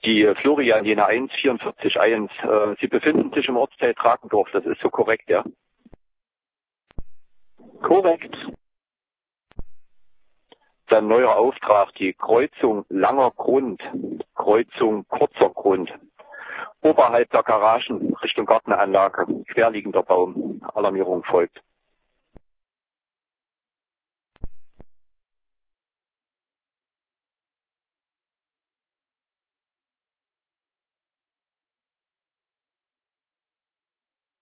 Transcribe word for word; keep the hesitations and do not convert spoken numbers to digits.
Die Florian Jena eins vierundvierzig eins. Äh, Sie befinden sich im Ortsteil Drakendorf, das ist so korrekt, ja? Korrekt. Dann neuer Auftrag, die Kreuzung Langer Grund, Kreuzung Kurzer Grund. Oberhalb der Garagen Richtung Gartenanlage, querliegender Baum. Alarmierung folgt.